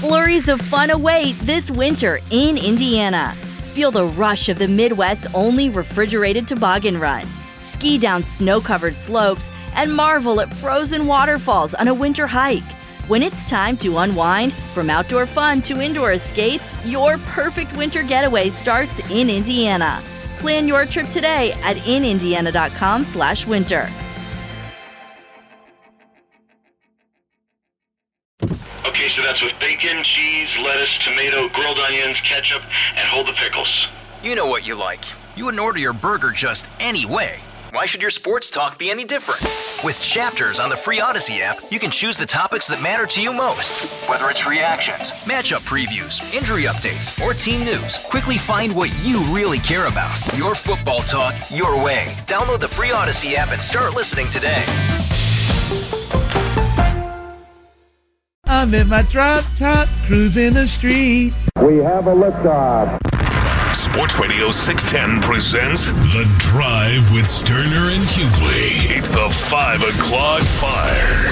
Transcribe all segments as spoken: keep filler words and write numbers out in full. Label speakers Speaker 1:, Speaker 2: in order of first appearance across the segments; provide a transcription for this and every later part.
Speaker 1: Flurries of fun await this winter in Indiana. Feel the rush of the Midwest's only refrigerated toboggan run. Ski down snow-covered slopes and marvel at frozen waterfalls on a winter hike. When it's time to unwind, from outdoor fun to indoor escapes, your perfect winter getaway starts in Indiana. Plan your trip today at in indiana dot com slash winter.
Speaker 2: Okay, so that's with bacon, cheese, lettuce, tomato, grilled onions, ketchup, and hold the pickles.
Speaker 3: You know what you like. You wouldn't order your burger just any way. Why should your sports talk be any different? With Chapters on the free Odyssey app, you can choose the topics that matter to you most. Whether it's reactions, matchup previews, injury updates, or team news, quickly find what you really care about. Your football talk, your way. Download the free Odyssey app and start listening today.
Speaker 4: I'm in my drop top, cruising the streets.
Speaker 5: We have a liftoff.
Speaker 6: Sports Radio six ten presents The Drive with Sterner and Hughley. It's the five o'clock Fire.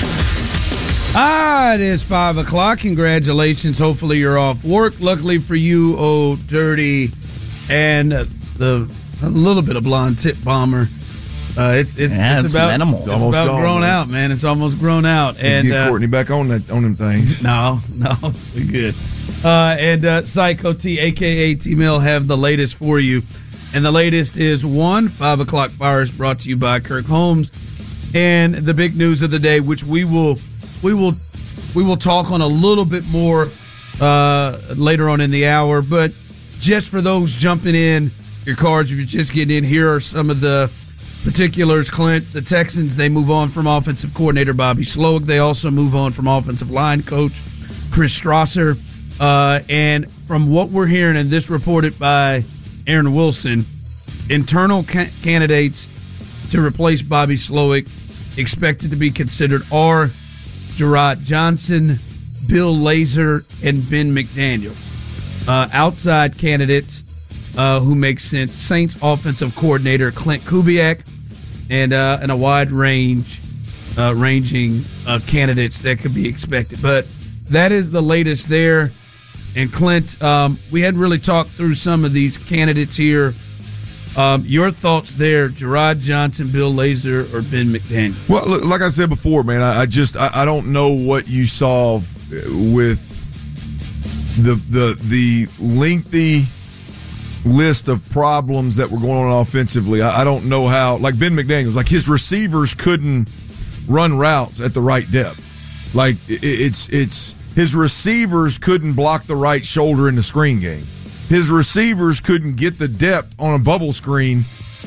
Speaker 4: Ah, it is five o'clock. Congratulations. Hopefully you're off work. Luckily for you, oh, Dirty, and uh, the a little bit of blonde tip bomber. Uh, it's it's,
Speaker 7: yeah,
Speaker 4: it's,
Speaker 7: it's
Speaker 4: about
Speaker 7: minimal.
Speaker 4: It's,
Speaker 7: It's
Speaker 4: about
Speaker 8: gone,
Speaker 4: grown
Speaker 8: man.
Speaker 4: out, man. It's almost grown out. And
Speaker 8: get
Speaker 4: uh,
Speaker 8: Courtney back on that on them things.
Speaker 4: No, no, we good. Uh, and uh, Psycho T, a k a. T-Mill, have the latest for you. And the latest is one, five o'clock Fire is brought to you by Kirk Holmes. And the big news of the day, which we will we will, we will talk on a little bit more uh, later on in the hour. But just for those jumping in your cars, if you're just getting in, here are some of the particulars. Clint, the Texans, they move on from offensive coordinator Bobby Slowick. They also move on from offensive line coach Chris Strasser. Uh, and from what we're hearing, and this reported by Aaron Wilson, internal ca- candidates to replace Bobby Slowick expected to be considered are Gerard Johnson, Bill Lazor, and Ben McDaniel. Uh, outside candidates uh, who make sense: Saints offensive coordinator Clint Kubiak, and uh, and a wide range, uh, ranging uh, candidates that could be expected. But that is the latest there. And Clint, um, we hadn't really talked through some of these candidates here. Um, your thoughts there, Gerard Johnson, Bill Lazor, or Ben McDaniel?
Speaker 8: Well, look, like I said before, man, I, I just I, I don't know what you saw with the the the lengthy list of problems that were going on offensively. I, I don't know how, like Ben McDaniels, like his receivers couldn't run routes at the right depth. Like it, it's it's. His receivers couldn't block the right shoulder in the screen game. His receivers couldn't get the depth on a bubble screen.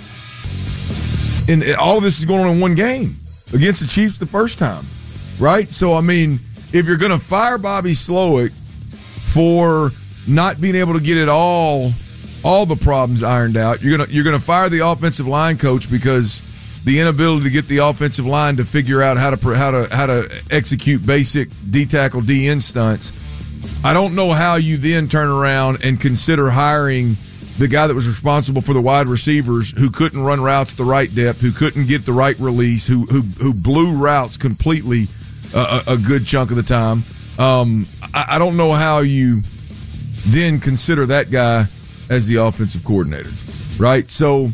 Speaker 8: And all this is going on in one game against the Chiefs the first time, right? So, I mean, if you're going to fire Bobby Slowick for not being able to get it all, all the problems ironed out, you're going to you're going to fire the offensive line coach because the inability to get the offensive line to figure out how to how to how to execute basic D tackle D end stunts. I don't know how you then turn around and consider hiring the guy that was responsible for the wide receivers who couldn't run routes at the right depth, who couldn't get the right release, who who who blew routes completely uh, a, a good chunk of the time. Um, I, I don't know how you then consider that guy as the offensive coordinator, right? So,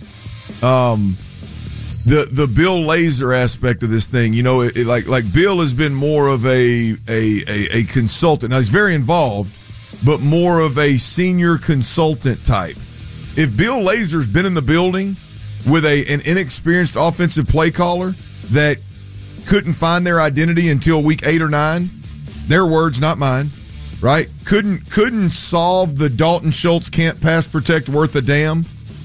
Speaker 8: um. The the Bill Lazor aspect of this thing, you know, it, it, like like Bill has been more of a, a a a consultant. Now he's very involved, but more of a senior consultant type. If Bill Lazor's been in the building with a an inexperienced offensive play caller that couldn't find their identity until week eight or nine, their words, not mine, right? Couldn't couldn't solve the Dalton Schultz can't pass protect worth a damn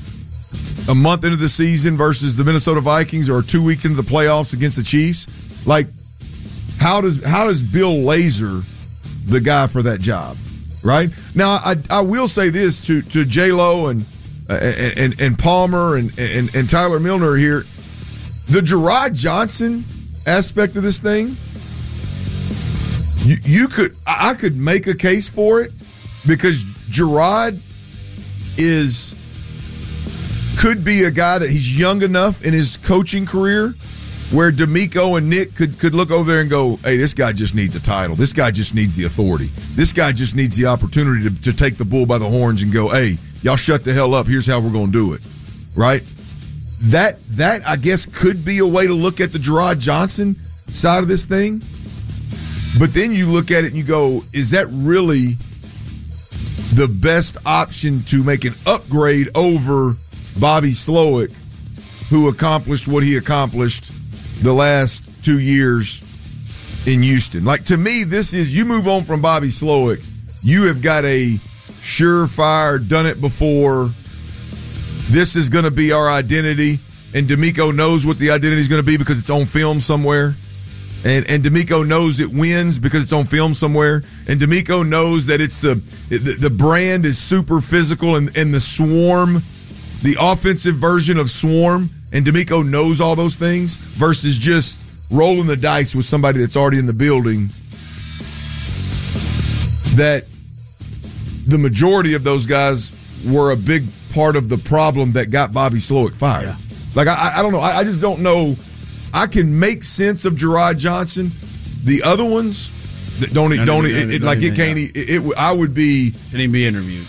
Speaker 8: a month into the season versus the Minnesota Vikings, or two weeks into the playoffs against the Chiefs. Like, how does how does Bill Lazor the guy for that job, right? Now, I I will say this to to J-Lo and and and Palmer and and and Tyler Milner here, the Gerard Johnson aspect of this thing, you you could I could make a case for it because Gerard is. Could be a guy that he's young enough in his coaching career where D'Amico and Nick could, could look over there and go, hey, this guy just needs a title. This guy just needs the authority. This guy just needs the opportunity to, to take the bull by the horns and go, hey, y'all shut the hell up. Here's how we're going to do it. Right? That, that I guess, could be a way to look at the Gerard Johnson side of this thing. But then you look at it and you go, is that really the best option to make an upgrade over Bobby Slowick, who accomplished what he accomplished the last two years in Houston? Like, to me, this is, you move on from Bobby Slowick, you have got a surefire, done it before, this is going to be our identity, and D'Amico knows what the identity is going to be because it's on film somewhere. And and D'Amico knows it wins because it's on film somewhere. And D'Amico knows that it's the the, the brand is super physical and, and the Swarm, the offensive version of Swarm, and D'Amico knows all those things versus just rolling the dice with somebody that's already in the building. That the majority of those guys were a big part of the problem that got Bobby Slowick fired. Yeah. Like, I, I don't know. I, I just don't know. I can make sense of Gerard Johnson. The other ones that don't, don't, don't it, it, like it can't. It, it, I would be.
Speaker 4: Shouldn't even be interviewed.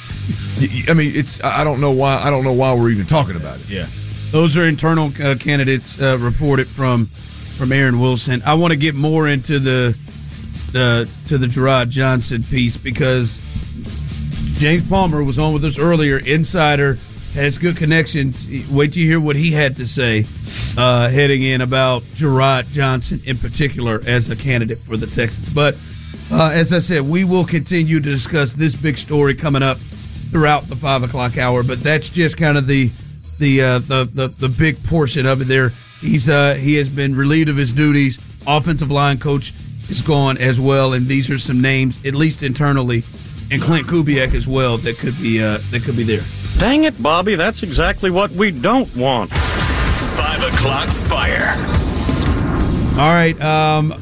Speaker 8: I mean, it's. I don't know why. I don't know why we're even talking about it.
Speaker 4: Yeah, those are internal uh, candidates uh, reported from from Aaron Wilson. I want to get more into the the to the Gerard Johnson piece because James Palmer was on with us earlier. Insider. Has good connections. Wait till you hear what he had to say uh, heading in about Gerard Johnson in particular as a candidate for the Texans. But uh, as I said, we will continue to discuss this big story coming up throughout the five o'clock hour. But that's just kind of the the uh, the, the the big portion of it. There, he's uh, he has been relieved of his duties. Offensive line coach is gone as well, and these are some names, at least internally, and Clint Kubiak as well that could be uh, that could be there.
Speaker 7: Dang it, Bobby, that's exactly what we don't want.
Speaker 6: Five o'clock fire.
Speaker 4: All right. Um,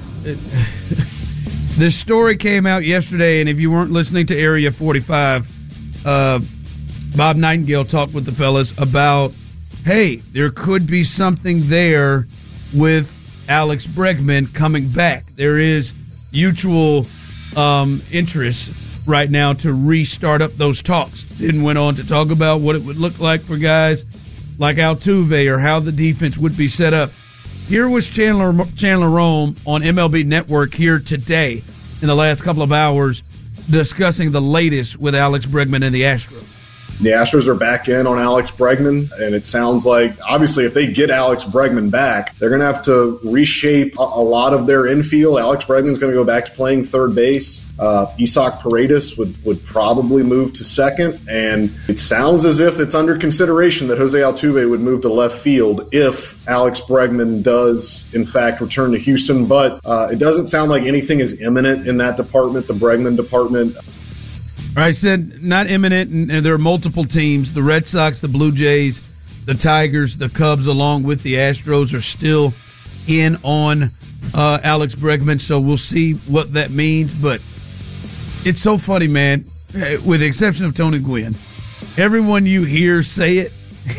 Speaker 4: this story came out yesterday, and if you weren't listening to Area forty-five, uh, Bob Nightingale talked with the fellas about, hey, there could be something there with Alex Bregman coming back. There is mutual um, interest right now to restart up those talks. Then went on to talk about what it would look like for guys like Altuve or how the defense would be set up. Here was Chandler Chandler Rome on M L B Network here today in the last couple of hours discussing the latest with Alex Bregman and the Astros.
Speaker 9: The Astros are back in on Alex Bregman, and it sounds like, obviously, if they get Alex Bregman back, they're going to have to reshape a, a lot of their infield. Alex Bregman's going to go back to playing third base. Uh, Isaac Paredes would, would probably move to second, and it sounds as if it's under consideration that Jose Altuve would move to left field if Alex Bregman does, in fact, return to Houston. But uh, it doesn't sound like anything is imminent in that department, the Bregman department.
Speaker 4: I said not imminent, and there are multiple teams. The Red Sox, the Blue Jays, the Tigers, the Cubs, along with the Astros, are still in on uh, Alex Bregman, so we'll see what that means. But it's so funny, man, with the exception of Tony Gwynn. Everyone you hear say it,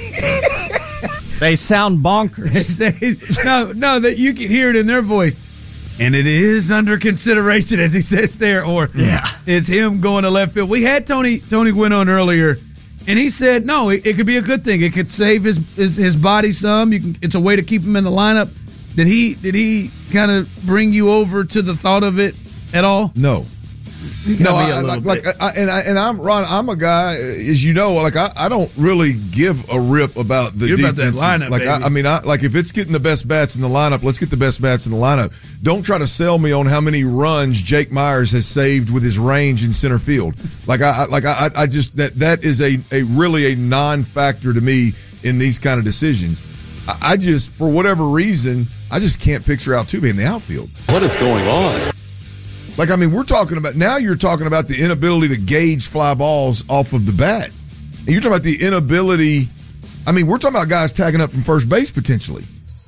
Speaker 10: they sound bonkers.
Speaker 4: They say, no, no, that you can hear it in their voice. And it is under consideration, as he says there, or yeah. It's him going to left field. We had Tony Tony Gwynn on earlier, and he said, no, it, it could be a good thing. It could save his his, his body some. You can, it's a way to keep him in the lineup. Did he did he kind of bring you over to the thought of it at all?
Speaker 8: No. No, I, like, like I, and I and I'm Ron. I'm a guy, as you know. Like I, I don't really give a rip about the
Speaker 4: You're
Speaker 8: defense.
Speaker 4: About that lineup,
Speaker 8: like I, I mean, I, like if it's getting the best bats in the lineup, let's get the best bats in the lineup. Don't try to sell me on how many runs Jake Myers has saved with his range in center field. Like I, like I, I just that that is a, a really a non-factor to me in these kind of decisions. I, I just, for whatever reason, I just can't picture Altuve in the outfield.
Speaker 6: What is going on?
Speaker 8: Like, I mean, we're talking about, now you're talking about the inability to gauge fly balls off of the bat. And you're talking about the inability, I mean, we're talking about guys tagging up from first base potentially.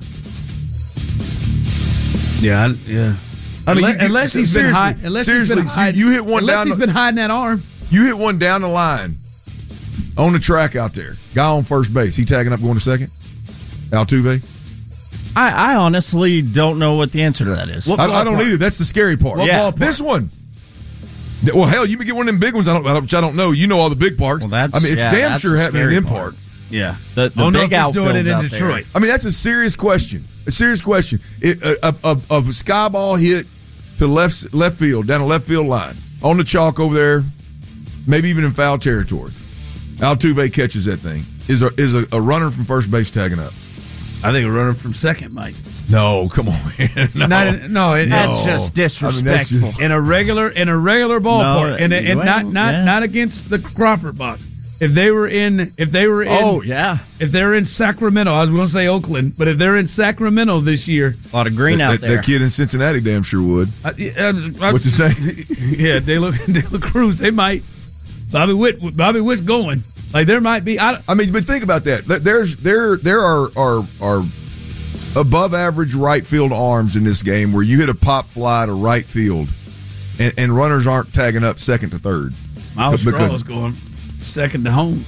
Speaker 4: Yeah, yeah.
Speaker 8: I mean,
Speaker 4: unless,
Speaker 8: you,
Speaker 4: unless he's been high, unless
Speaker 8: seriously,
Speaker 4: he's been hiding,
Speaker 8: you, you hit one
Speaker 4: unless
Speaker 8: down.
Speaker 4: he's
Speaker 8: the,
Speaker 4: been hiding that arm.
Speaker 8: You hit one down the line on the track out there. Guy on first base. He tagging up going to second? Altuve?
Speaker 10: I, I honestly don't know what the answer to that is.
Speaker 8: I, I don't either. That's the scary part.
Speaker 10: What
Speaker 8: yeah,
Speaker 10: ballpark?
Speaker 8: This one. Well, hell, you can get one of them big ones. I don't, which I don't know. You know all the big parks.
Speaker 10: Well, that's,
Speaker 8: I mean, it's
Speaker 10: yeah,
Speaker 8: damn
Speaker 10: that's
Speaker 8: sure
Speaker 10: the
Speaker 8: happening in
Speaker 10: scary
Speaker 8: them
Speaker 10: part.
Speaker 8: parks.
Speaker 10: Yeah, the, the
Speaker 4: Oh, no,
Speaker 10: big
Speaker 4: if he's doing it
Speaker 10: outfields
Speaker 4: in
Speaker 10: out
Speaker 4: Detroit.
Speaker 10: there.
Speaker 8: I mean, that's a serious question. A serious question. It, a, a, a, a sky ball hit to left left field, down the left field line, on the chalk over there, maybe even in foul territory. Altuve catches that thing. Is a, is a, a runner from first base tagging up?
Speaker 4: I think a runner from second might.
Speaker 8: No, come on, man. No,
Speaker 4: Not, no, it,
Speaker 10: That's
Speaker 8: No.
Speaker 10: just
Speaker 8: I mean,
Speaker 10: disrespectful.
Speaker 8: that's just-
Speaker 4: in a regular in a regular ballpark,
Speaker 10: No,
Speaker 4: and, and
Speaker 10: well,
Speaker 4: not not
Speaker 10: yeah.
Speaker 4: not against the Crawford box. If they were in, if they were in,
Speaker 10: oh, yeah.
Speaker 4: if they're in Sacramento, I was going to say Oakland, but if they're in Sacramento this year,
Speaker 10: A lot of green
Speaker 8: that,
Speaker 10: out
Speaker 8: that,
Speaker 10: there.
Speaker 8: that kid in Cincinnati damn sure would.
Speaker 4: I, I, I,
Speaker 8: What's his name?
Speaker 4: Yeah, De La, De La Cruz. They might. Bobby Witt. Bobby Witt's going. Like there might be. I,
Speaker 8: I mean, but think about that. There's there there are are are above average right field arms in this game where you hit a pop fly to right field, and, and runners aren't tagging up second to third.
Speaker 4: Miles Straw
Speaker 8: Because-
Speaker 4: is going second to home.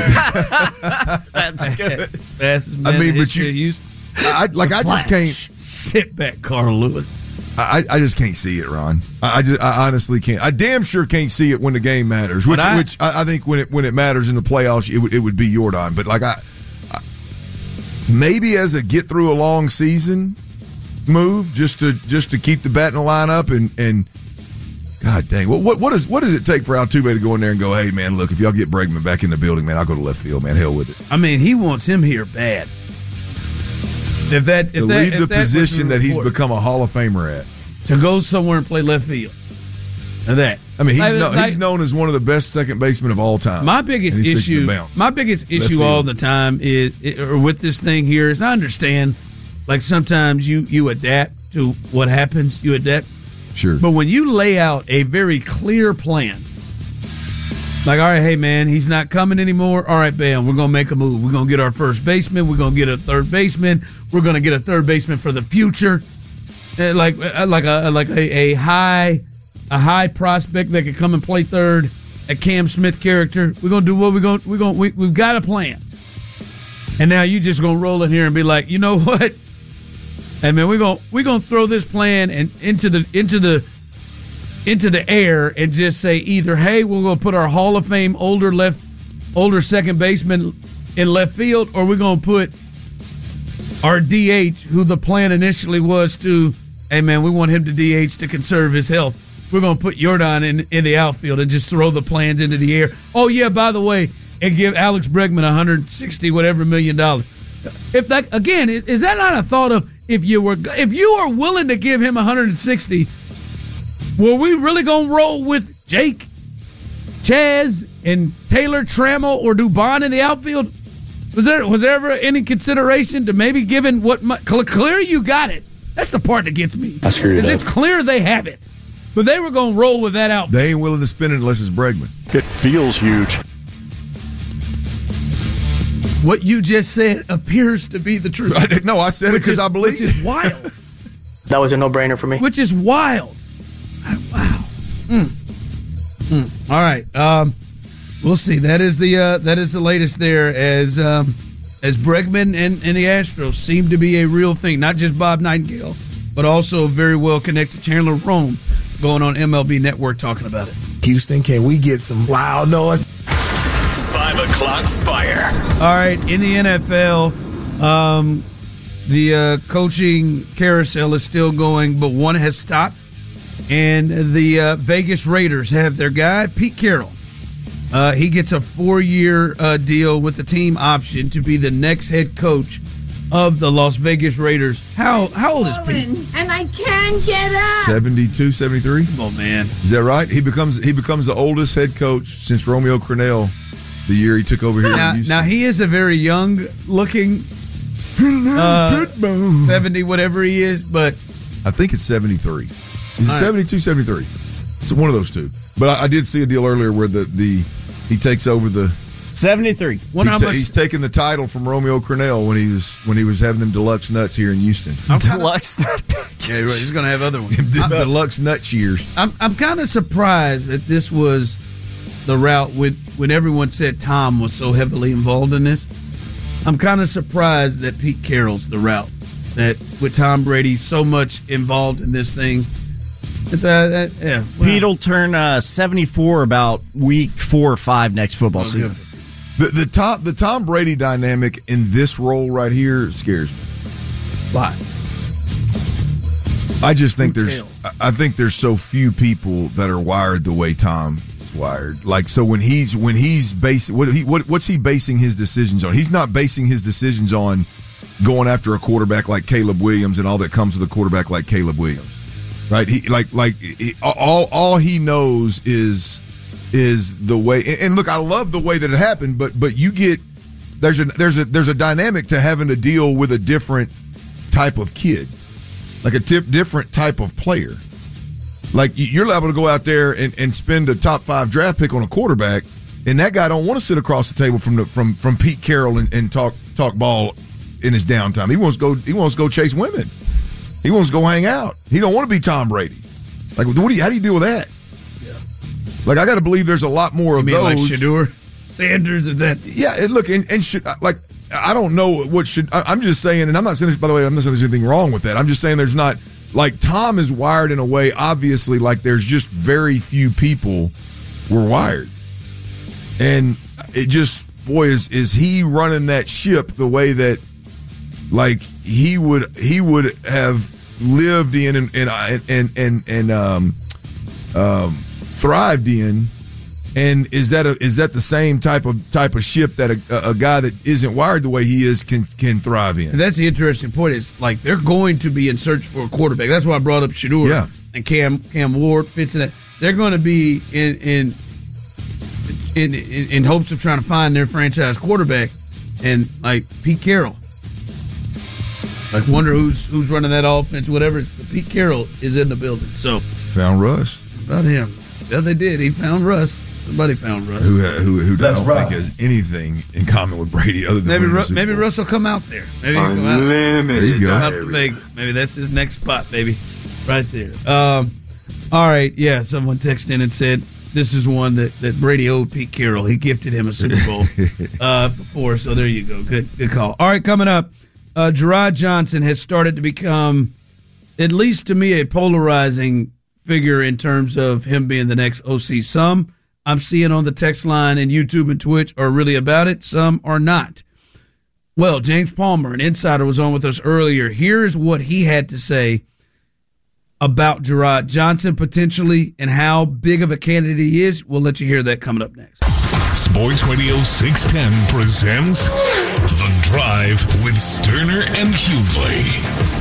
Speaker 10: That's good.
Speaker 4: Fastest man
Speaker 8: I mean,
Speaker 4: in
Speaker 8: but
Speaker 4: history
Speaker 8: you-
Speaker 4: of Houston.
Speaker 8: I, like I just can't.
Speaker 4: Sit back, Carl Lewis.
Speaker 8: I, I just can't see it, Ron. I, I just I honestly can't. I damn sure can't see it when the game matters. Which
Speaker 4: But I-
Speaker 8: which I, I think when it when it matters in the playoffs, it would it would be Jordan. But like I, I maybe as a get through a long season move, just to just to keep the bat in the lineup and and. God dang! What what what, is, what does it take for Altuve to go in there and go, hey man, look, if y'all get Bregman back in the building, man, I'll go to left field, man. Hell with it.
Speaker 4: I mean, he wants him here bad. If that if
Speaker 8: To
Speaker 4: that,
Speaker 8: leave
Speaker 4: if
Speaker 8: the
Speaker 4: that was
Speaker 8: position
Speaker 4: the
Speaker 8: that he's
Speaker 4: report,
Speaker 8: become a Hall of Famer at.
Speaker 4: to go somewhere and play left field. And that.
Speaker 8: I mean, he's,
Speaker 4: Like-
Speaker 8: no,
Speaker 4: like-
Speaker 8: he's known as one of the best second basemen of all time.
Speaker 4: My biggest
Speaker 8: And he's fixing to
Speaker 4: issue,
Speaker 8: bounce.
Speaker 4: my biggest
Speaker 8: Left
Speaker 4: issue
Speaker 8: field.
Speaker 4: all the time is, or with this thing here, is I understand, like sometimes you you adapt to what happens, you adapt.
Speaker 8: Sure.
Speaker 4: But when you lay out a very clear plan, like, all right, hey man, he's not coming anymore. All right, bam, we're gonna make a move. We're gonna get our first baseman. We're gonna get a third baseman. We're gonna get a third baseman for the future, Uh, like uh, like a like a, a high a high prospect that could come and play third. A Cam Smith character. We're gonna do what we're gonna we're gonna we, we've got a plan. And now you just gonna roll in here and be like, you know what? Hey man, we're gonna we're gonna throw this plan and into the into the into the air and just say either, hey, we're gonna put our Hall of Fame older left older second baseman in left field, or we're gonna put our D H, who the plan initially was to, hey man, we want him to D H to conserve his health. We're gonna put Jordan in in the outfield and just throw the plans into the air. Oh yeah, by the way, and give Alex Bregman one hundred sixty whatever million dollars. If that again, is, is that not a thought of if you were if you are willing to give him one hundred sixty, were we really gonna roll with Jake, Chaz, and Taylor Trammell or Dubon in the outfield? Was there was there ever any consideration to maybe giving what my, clear you got it? That's the part that gets me.
Speaker 5: I screwed it
Speaker 4: Is
Speaker 5: up.
Speaker 4: it's clear they have it, but they were gonna roll with that outfield.
Speaker 8: They ain't willing to spend it unless it's Bregman.
Speaker 5: It feels huge.
Speaker 4: What you just said appears to be the truth.
Speaker 8: I didn't- no, I said it
Speaker 4: Which
Speaker 8: because
Speaker 4: is-
Speaker 8: I believe
Speaker 4: which is wild.
Speaker 11: That was a no-brainer for me.
Speaker 4: Which is wild. Wow. Mm. Mm. All right. Um, we'll see. That is the uh, that is the latest there. As um, as Bregman and, and the Astros seem to be a real thing. Not just Bob Nightingale, but also very well connected Chandler Rome going on M L B Network talking about it.
Speaker 12: Houston, can we get some loud noise?
Speaker 6: Five o'clock fire.
Speaker 4: All right, in the N F L, um, the uh, coaching carousel is still going, but one has stopped. And the uh, Vegas Raiders have their guy, Pete Carroll. Uh, he gets a four-year uh, deal with the team option to be the next head coach of the Las Vegas Raiders. How how old is Pete?
Speaker 13: And I can't get up.
Speaker 8: seventy-two, seventy-three
Speaker 4: Come on, man.
Speaker 8: Is that right? He becomes he becomes the oldest head coach since Romeo Crennel the year he took over here
Speaker 4: Now,
Speaker 8: in Houston.
Speaker 4: now he is a very young-looking uh, seventy, whatever he is, but
Speaker 8: I think it's seventy-three. Is it
Speaker 4: All right.
Speaker 8: seventy-two, seventy-three? It's one of those two. But I, I did see a deal earlier where the, the he takes over the
Speaker 10: seventy-three.
Speaker 4: Wonder
Speaker 8: he
Speaker 4: how
Speaker 8: ta-
Speaker 4: much-
Speaker 8: he's taking the title from Romeo Crennel when he was when he was having them deluxe nuts here in Houston.
Speaker 10: Deluxe nut package.
Speaker 4: yeah, right, he's going to have other ones.
Speaker 8: deluxe nut cheers.
Speaker 4: I'm I'm kind of surprised that this was the route when when everyone said Tom was so heavily involved in this. I'm kind of surprised that Pete Carroll's the route that with Tom Brady so much involved in this thing. It's, uh, uh, yeah, well.
Speaker 10: Pete will turn uh, seventy-four about week four or five next football
Speaker 4: Oh,
Speaker 10: season.
Speaker 8: The, the Tom the Tom Brady dynamic in this role right here scares me.
Speaker 4: Why?
Speaker 8: I just think
Speaker 4: Who
Speaker 8: there's
Speaker 4: tell?
Speaker 8: I think there's so few people that are wired the way Tom is wired. Like so when he's when he's basing what he what what's he basing his decisions on? He's not basing his decisions on going after a quarterback like Caleb Williams and all that comes with a quarterback like Caleb Williams. Right? He like like he, all all he knows is is the way and, and look, I love the way that it happened, but but you get there's a there's a there's a dynamic to having to deal with a different type of kid. Like a tip, different type of player. Like you're able to go out there and, and spend a top five draft pick on a quarterback, and that guy don't want to sit across the table from the, from from Pete Carroll and, and talk talk ball in his downtime. He wants to go. He wants to go chase women. He wants to go hang out. He don't want to be Tom Brady. Like what do you? How do you deal with that? Yeah. Like I got to believe there's a lot more
Speaker 4: You
Speaker 8: of
Speaker 4: mean
Speaker 8: those.
Speaker 4: like Shedeur Sanders? If that's
Speaker 8: Yeah, and look, and, and should, like I don't know what should. I, I'm just saying, and I'm not saying this. By the way, I'm not saying there's anything wrong with that. I'm just saying there's not like Tom is wired in a way. Obviously, like there's just very few people were wired, and it just boy is is he running that ship the way that like he would he would have lived in and and and and, and um, um, thrived in. And is that a, is that the same type of type of ship that a, a guy that isn't wired the way he is can can thrive in?
Speaker 4: And that's the interesting point. Is like they're going to be in search for a quarterback. That's why I brought up Shedeur
Speaker 8: Yeah.
Speaker 4: and Cam Cam Ward fits in that. They're going to be in in, in in in hopes of trying to find their franchise quarterback, and like Pete Carroll. Like wonder who's who's running that offense, whatever. But Pete Carroll is in the building. So
Speaker 8: found Russ.
Speaker 4: About him. Yeah, they did. He found Russ. Somebody found Russ.
Speaker 8: Who who who
Speaker 4: That's
Speaker 8: I don't
Speaker 4: right.
Speaker 8: think has anything in common with Brady other than
Speaker 4: Maybe
Speaker 8: winning the
Speaker 4: Ru-
Speaker 8: Super
Speaker 4: maybe
Speaker 8: Bowl.
Speaker 4: Russ will come out there. Maybe he'll come out.
Speaker 8: Unlimited. There you go.
Speaker 4: Out to Vegas. Maybe that's his next spot, baby. Right there. Um, all right. Yeah, someone texted in and said this is one that, that Brady owed Pete Carroll. He gifted him a Super Bowl uh, before, so there you go. Good good call. All right, coming up, uh, Gerard Johnson has started to become, at least to me, a polarizing figure in terms of him being the next O C. Some I'm seeing on the text line and YouTube and Twitch are really about it. Some are not. Well, James Palmer, an insider, was on with us earlier. Here's what he had to say about Gerard Johnson potentially and how big of a candidate he is. We'll let you hear that coming up next.
Speaker 6: Sports Radio six ten presents The Drive with Sterner and Hughley.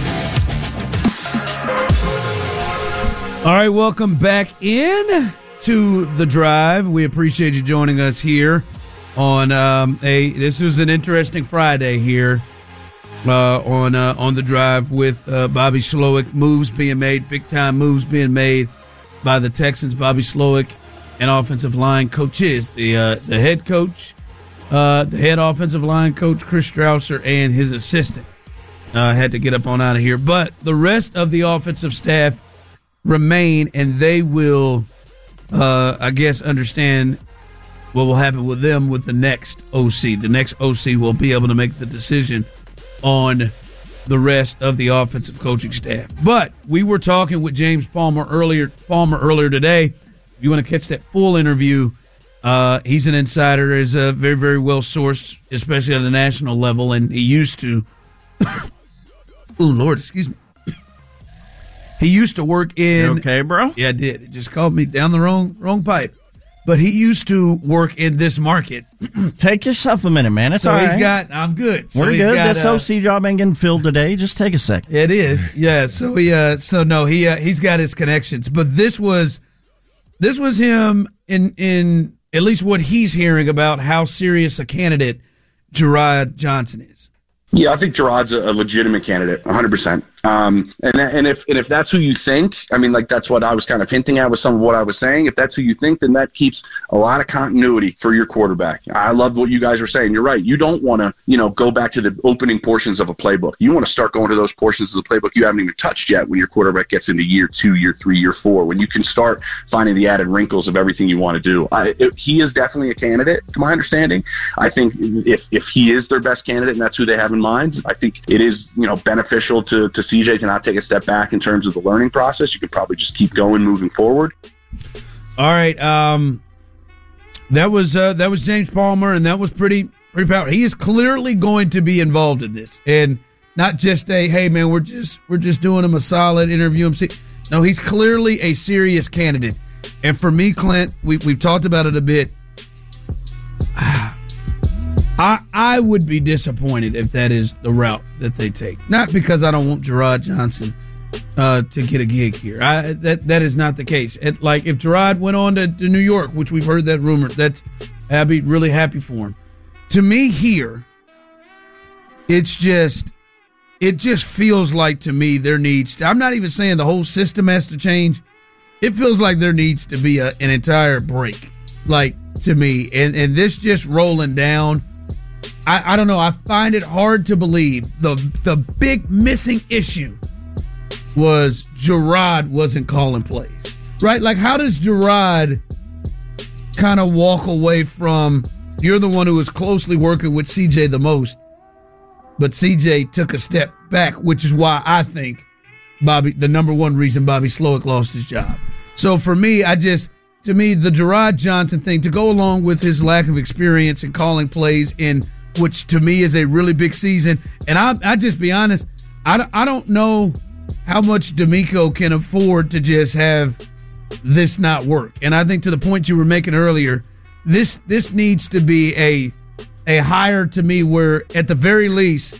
Speaker 4: All right, welcome back in to The Drive. We appreciate you joining us here on um, a. This was an interesting Friday here uh, on uh, on The Drive with uh, Bobby Slowick. Moves being made, big time moves being made by the Texans. Bobby Slowick and offensive line coaches, the uh, the head coach, uh, the head offensive line coach Chris Strausser, and his assistant uh, had to get up on out of here. But the rest of the offensive staff remain, and they will, uh, I guess, understand what will happen with them with the next O C. The next O C will be able to make the decision on the rest of the offensive coaching staff. But we were talking with James Palmer earlier, Palmer earlier today. If you want to catch that full interview, uh, he's an insider, is uh, very, very well sourced, especially at the national level, and he used to. Oh Lord, excuse me. He used to work in.
Speaker 10: You okay, bro?
Speaker 4: Yeah, I did. It just called me down the wrong wrong pipe. But he used to work in this market.
Speaker 10: Take yourself a minute, man. It's
Speaker 4: so
Speaker 10: all right.
Speaker 4: he's got. I'm good. So
Speaker 10: We're
Speaker 4: he's
Speaker 10: good.
Speaker 4: got,
Speaker 10: This
Speaker 4: uh,
Speaker 10: O C job ain't getting filled today. Just take a second.
Speaker 4: It is. Yeah. So he. Uh, so no. He. Uh, he's got his connections. But this was. This was him in in at least what he's hearing about how serious a candidate Gerard Johnson is.
Speaker 14: Yeah, I think Gerard's a, a legitimate candidate, one hundred percent. Um, and that, and if and if that's who you think, I mean, like that's what I was kind of hinting at with some of what I was saying. If that's who you think, then that keeps a lot of continuity for your quarterback. I love what you guys are saying. You're right. You don't want to, you know, go back to the opening portions of a playbook. You want to start going to those portions of the playbook you haven't even touched yet when your quarterback gets into year two, year three, year four, when you can start finding the added wrinkles of everything you want to do. I, it, he is definitely a candidate, to my understanding. I think if if he is their best candidate and that's who they have in mind, I think it is, you know, beneficial to to C J to not take a step back in terms of the learning process. You could probably just keep going moving forward.
Speaker 4: All right, um, that was uh, that was James Palmer, and that was pretty pretty powerful. He is clearly going to be involved in this, and not just a hey man, we're just we're just doing him a solid interview. No, he's clearly a serious candidate. And for me, Clint, we we've talked about it a bit. I I would be disappointed if that is the route that they take. Not because I don't want Gerard Johnson uh, to get a gig here. I, that that is not the case. It, like if Gerard went on to, to New York, which we've heard that rumor, that's I'd be really happy for him. To me, here, it's just it just feels like to me there needs to, I'm not even saying the whole system has to change. It feels like there needs to be a, an entire break, like to me, and and this just rolling down. I, I don't know. I find it hard to believe the the big missing issue was Gerard wasn't calling plays, right? Like, how does Gerard kind of walk away from, you're the one who was closely working with C J the most, but C J took a step back, which is why I think Bobby, the number one reason Bobby Slowick lost his job. So for me, I just, to me, the Gerard Johnson thing, to go along with his lack of experience in calling plays in, which to me is a really big season. And I I just be honest, I, I don't know how much DeMeco can afford to just have this not work. And I think to the point you were making earlier, this this needs to be a a hire to me where at the very least,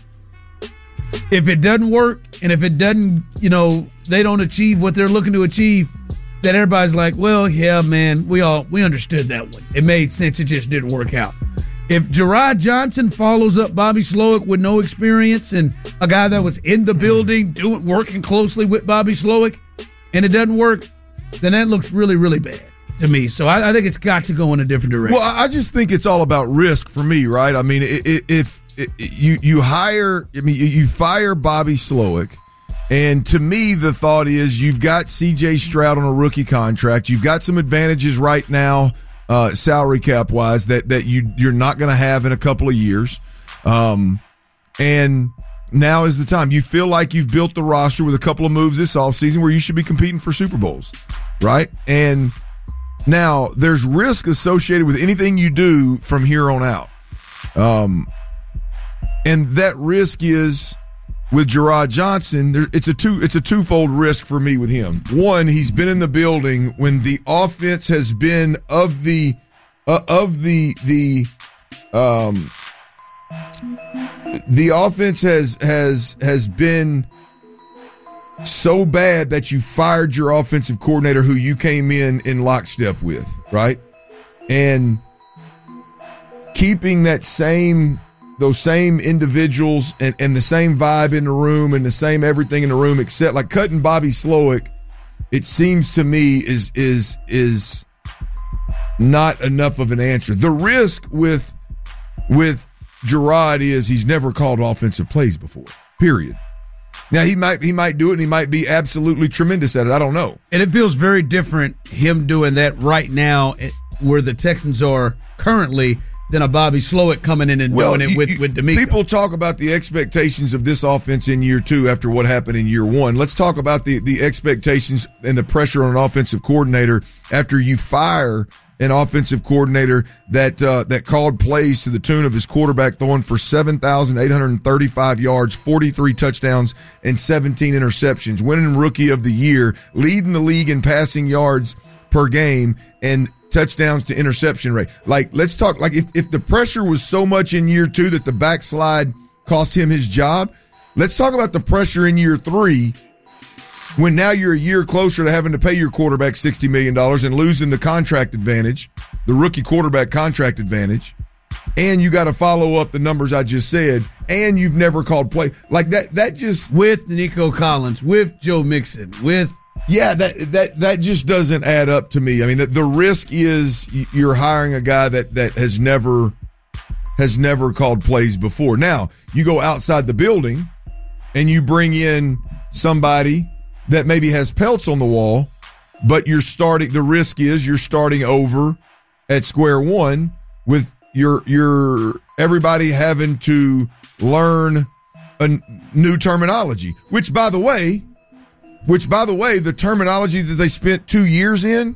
Speaker 4: if it doesn't work and if it doesn't, you know, they don't achieve what they're looking to achieve, that everybody's like, well, yeah, man, we all we understood that one. It made sense. It just didn't work out. If Gerard Johnson follows up Bobby Slowick with no experience and a guy that was in the building doing working closely with Bobby Slowick, and it doesn't work, then that looks really, really bad to me. So I, I think it's got to go in a different direction.
Speaker 8: Well, I just think it's all about risk for me, right? I mean, if, if you you hire, I mean, you fire Bobby Slowick, and to me, the thought is you've got C J Stroud on a rookie contract. You've got some advantages right now, Uh, salary cap wise, that that you you're not going to have in a couple of years, um, and now is the time. You feel like you've built the roster with a couple of moves this offseason where you should be competing for Super Bowls, right? And now there's risk associated with anything you do from here on out, um, and that risk is with Gerard Johnson. There, it's a two it's a twofold risk for me with him. One, he's been in the building when the offense has been of the uh, of the the um the offense has has has been so bad that you fired your offensive coordinator who you came in in lockstep with, right? And keeping that same those same individuals and, and the same vibe in the room and the same everything in the room, except like cutting Bobby Slowick, it seems to me is is is not enough of an answer. The risk with with Gerard is he's never called offensive plays before, period. Now he might he might do it and he might be absolutely tremendous at it. I don't know.
Speaker 4: And it feels very different him doing that right now where the Texans are currently than a Bobby Slowick coming in and well, doing it with, you, with DeMeco.
Speaker 8: People talk about the expectations of this offense in year two after what happened in year one. Let's talk about the, the expectations and the pressure on an offensive coordinator after you fire an offensive coordinator that uh, that called plays to the tune of his quarterback throwing for seven thousand eight hundred thirty-five yards, forty-three touchdowns, and seventeen interceptions, winning Rookie of the Year, leading the league in passing yards per game, and touchdowns to interception rate. Like, let's talk, like, if, if the pressure was so much in year two that the backslide cost him his job, let's talk about the pressure in year three when now you're a year closer to having to pay your quarterback sixty million dollars and losing the contract advantage, the rookie quarterback contract advantage. and you got to follow up the numbers I just said, and you've never called play like that. That just
Speaker 4: with Nico Collins, with Joe Mixon, with
Speaker 8: yeah, that that that just doesn't add up to me. I mean, the, the risk is you're hiring a guy that that has never has never called plays before. Now you go outside the building and you bring in somebody that maybe has pelts on the wall, but you're starting. The risk is you're starting over at square one with your your everybody having to learn a new terminology. Which, by the way, which by the way, the terminology that they spent two years in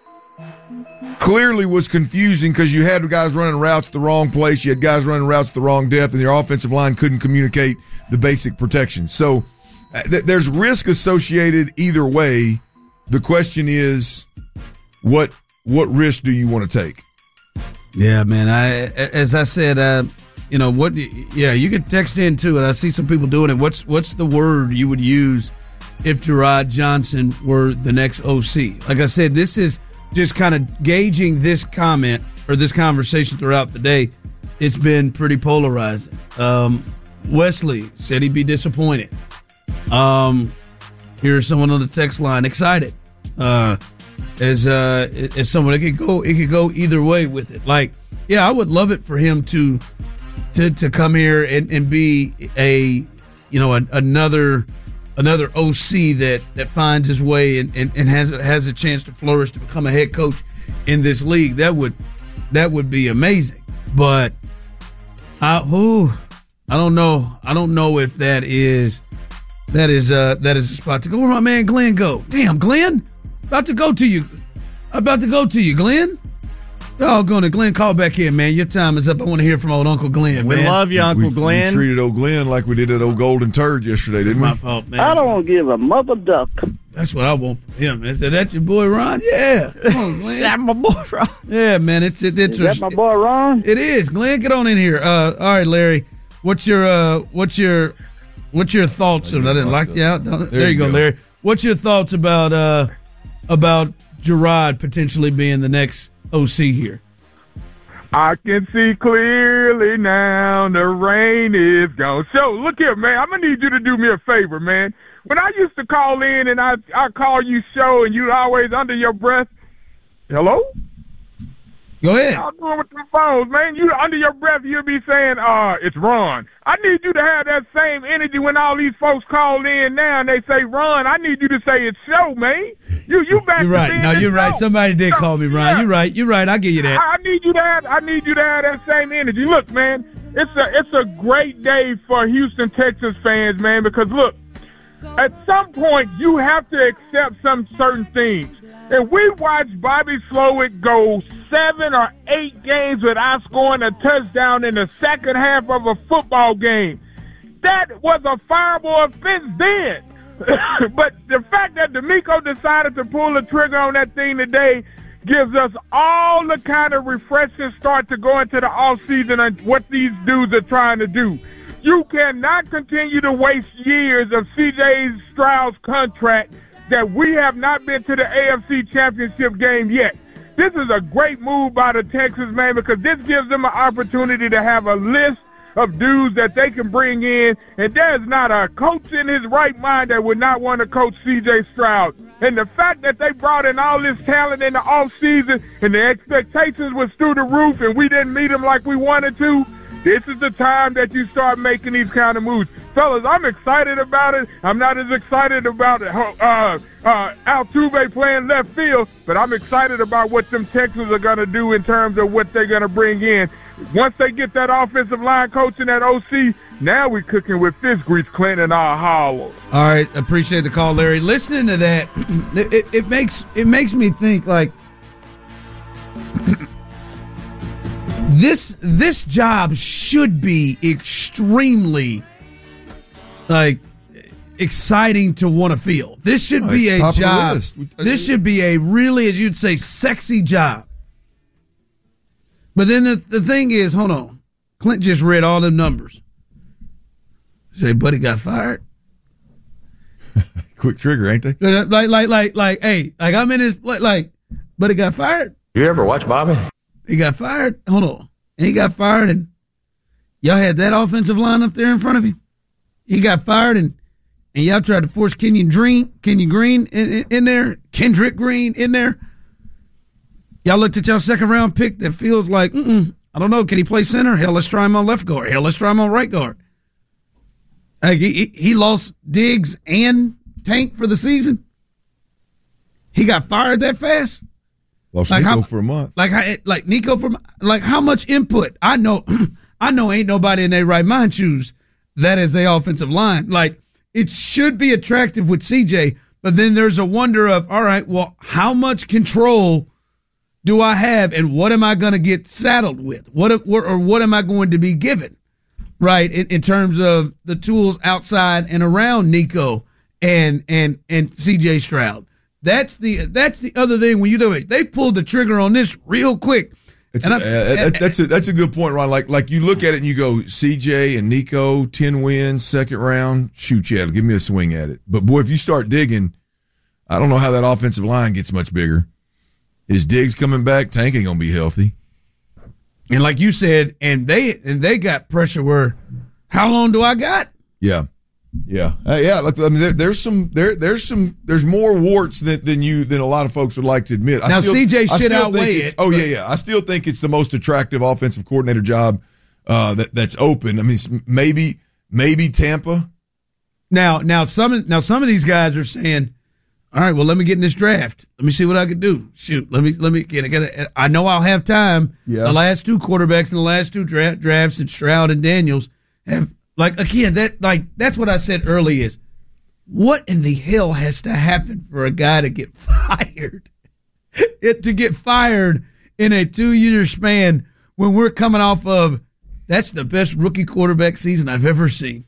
Speaker 8: clearly was confusing because you had guys running routes the wrong place, you had guys running routes the wrong depth, and your offensive line couldn't communicate the basic protections. So th- there's risk associated either way. The question is, what what risk do you want to take?
Speaker 4: Yeah, man. I as I said, uh, you know what? Yeah, you can text in too, and I see some people doing it. What's what's the word you would use if Jerrod Johnson were the next O C? Like I said, this is just kind of gauging this comment or this conversation throughout the day. It's been pretty polarizing. Um, Wesley said he'd be disappointed. Um, here's someone on the text line excited. Uh, as uh, as someone, it could go it could go either way with it. Like, yeah, I would love it for him to to to come here and, and be a you know a, another. Another O C that, that finds his way and, and, and has has a chance to flourish to become a head coach in this league. That would that would be amazing. But I who I don't know. I don't know if that is that is uh that is a spot to go. Where my man Glenn go? Damn, Glenn, about to go to you. About to go to you, Glenn. Oh, going to Glenn, call back in, man. Your time is up. I want to hear from old Uncle Glenn.
Speaker 10: We
Speaker 4: man.
Speaker 10: love you, Uncle
Speaker 8: we,
Speaker 10: Glenn.
Speaker 8: We treated old Glenn like we did that old golden turd yesterday, didn't
Speaker 4: My
Speaker 8: we?
Speaker 4: fault, man.
Speaker 15: I don't give a mother duck.
Speaker 4: That's what I want from him. Is that your boy Ron? Yeah. Come on, Glenn.
Speaker 10: Is that my boy Ron?
Speaker 4: Yeah, man. It's it, it's
Speaker 15: Is that my boy Ron?
Speaker 4: It is. Glenn, get on in here. Uh, all right, Larry. What's your uh, what's your what's your thoughts? I didn't lock you out. There, there you go, go, Larry. What's your thoughts about uh about Jerrod potentially being the next O C here?
Speaker 16: I can see clearly now the rain is gone. So, look here, man. I'm going to need you to do me a favor, man. When I used to call in and I I call you show and you always under your breath, hello?
Speaker 4: Go ahead.
Speaker 16: I'm doing with the phones, man. You under your breath, you'll be saying, uh, it's Ron. I need you to have that same energy when all these folks call in now and they say Ron. I need you to say it's show, man. You you back
Speaker 4: You're
Speaker 16: to
Speaker 4: right.
Speaker 16: being
Speaker 4: No, you're
Speaker 16: show.
Speaker 4: right. Somebody did
Speaker 16: So,
Speaker 4: call me Ron.
Speaker 16: yeah.
Speaker 4: You're right. You're right. I'll give you that.
Speaker 16: I, I need you to have I need you to have that same energy. Look, man, it's a it's a great day for Houston Texans fans, man, because look, at some point you have to accept some certain things. And we watched Bobby Slowick go seven or eight games without scoring a touchdown in the second half of a football game. That was a fireable offense then. But the fact that D'Amico decided to pull the trigger on that thing today gives us all the kind of refreshing start to go into the offseason and what these dudes are trying to do. You cannot continue to waste years of C J Stroud's contract that we have not been to the A F C Championship game yet. This is a great move by the Texans, man, because this gives them an opportunity to have a list of dudes that they can bring in, and there's not a coach in his right mind that would not want to coach C J Stroud. And the fact that they brought in all this talent in the offseason and the expectations was through the roof and we didn't meet them like we wanted to, this is the time that you start making these kind of moves. Fellas, I'm excited about it. I'm not as excited about uh, uh, Altuve playing left field, but I'm excited about what them Texans are going to do in terms of what they're going to bring in. Once they get that offensive line coach and that O C, now we're cooking with fish grease cleaning our hollows.
Speaker 4: All right, appreciate the call, Larry. Listening to that, it, it makes it makes me think like this this job should be extremely like exciting to want to feel. This should
Speaker 8: oh,
Speaker 4: be a
Speaker 8: top
Speaker 4: job.
Speaker 8: Of the list.
Speaker 4: This should be a really, as you'd say, sexy job. But then the, the thing is, hold on. Clint just read all the numbers. Say, buddy got fired.
Speaker 8: Quick trigger, ain't they?
Speaker 4: Like, like, like, like, hey, like I'm in his, like, like, buddy got fired.
Speaker 17: You ever watch Bobby?
Speaker 4: He got fired. Hold on. and he got fired, and y'all had that offensive line up there in front of him. He got fired, and, and y'all tried to force Kenyon Green, Kenyon Green in, in, in there, Kendrick Green in there. Y'all looked at y'all second round pick that feels like, mm-mm, I don't know, can he play center? Hell, let's try him on left guard. Hell, let's try him on right guard. Like he, he lost Diggs and Tank for the season. He got fired that fast.
Speaker 8: Lost
Speaker 4: like
Speaker 8: Nico
Speaker 4: how,
Speaker 8: for a month.
Speaker 4: Like how, like Nico for like how much input? I know, I know, ain't nobody in their right mind choose that as their offensive line. Like it should be attractive with C J, but then there's a wonder of, all right, well, how much control do I have, and what am I going to get saddled with? What or what am I going to be given? Right, in, in terms of the tools outside and around Nico and and and C J Stroud. That's the that's the other thing when you do it. They pulled the trigger on this real quick.
Speaker 8: It's, uh, that, that's a that's a good point, Ron. Like like you look at it and you go, C J and Nico, ten wins, second round. Shoot, yeah, give me a swing at it. But boy, if you start digging, I don't know how that offensive line gets much bigger. Is Diggs coming back? Tank ain't gonna be healthy.
Speaker 4: And like you said, and they and they got pressure where, how long do I got?
Speaker 8: Yeah. Yeah, uh, yeah. Like, I mean, there, there's some there there's some there's more warts than, than you than a lot of folks would like to admit. I
Speaker 4: now
Speaker 8: still,
Speaker 4: C J
Speaker 8: I
Speaker 4: should
Speaker 8: still
Speaker 4: outweigh
Speaker 8: think it's,
Speaker 4: it.
Speaker 8: Oh yeah, yeah. I still think it's the most attractive offensive coordinator job uh, that that's open. I mean, maybe maybe Tampa.
Speaker 4: Now now some now some of these guys are saying, all right, well, let me get in this draft. Let me see what I can do. Shoot, let me let me get. I, gotta, I know I'll have time.
Speaker 8: Yeah.
Speaker 4: The last two quarterbacks in the last two dra- drafts, and Stroud and Daniels have. Like, again, that like that's what I said early is, what in the hell has to happen for a guy to get fired? it, to get fired in a two-year span when we're coming off of, that's the best rookie quarterback season I've ever seen.